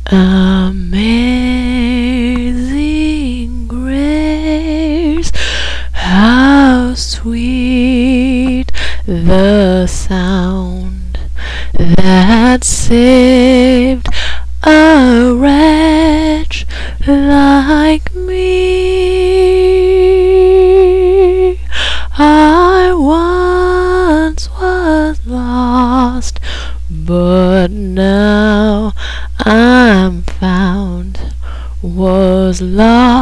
Amazing grace, how sweet the sound that saved a wretch like me. I once was lost, but now I'm found, was lost